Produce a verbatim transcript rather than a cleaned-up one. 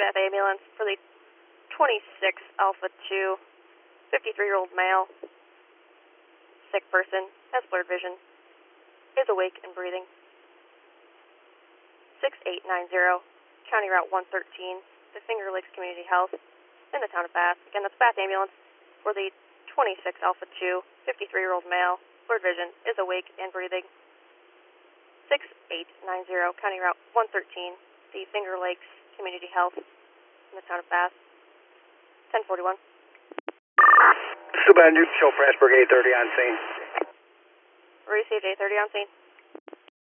Bath ambulance for the twenty-six Alpha two, fifty-three-year-old male, sick person, has blurred vision, is awake and breathing. six eight nine zero, County Route one thirteen, to Finger Lakes Community Health in the town of Bath. Again, that's Bath ambulance for the twenty-six Alpha two, fifty-three-year-old male, blurred vision, is awake and breathing. six eight nine zero, County Route one thirteen, the Finger Lakes Community Health in the town of Bath. ten forty-one. Suban, show Pressburg eight thirty on scene. Received eight thirty on scene.